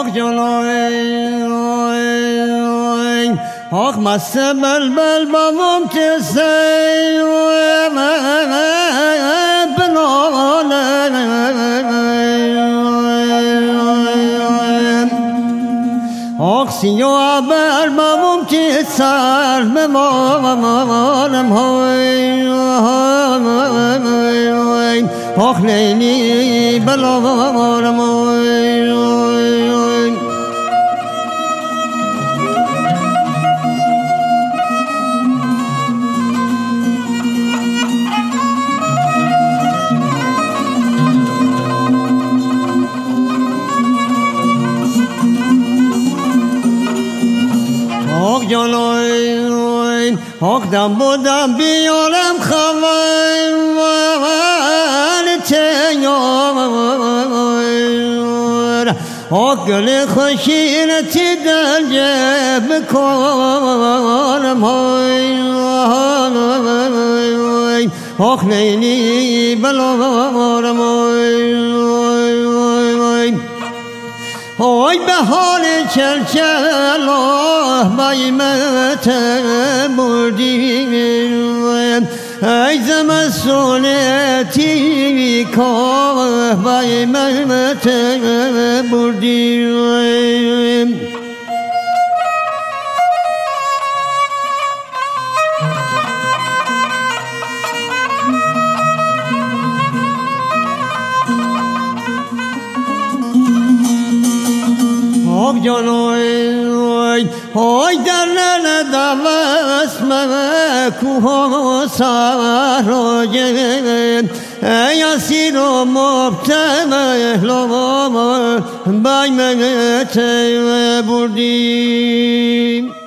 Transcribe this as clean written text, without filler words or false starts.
جلوی آخ مست بلبل بابم تسی آخ سیاه بر بابم تسر بمانم آخ لیلی بلارم آخ جانوی آخ دم بودم بیارم خبر تیار آخ گل خوشینتی در جب کنم آخ لیلی بلارم آی بهار چلچل بایمت بردی ای زمستونتی که بایمت بردی آخ جانوی آی در ندم اسم کوه سراجه ای اسیر و مبتمل بایمت بردیم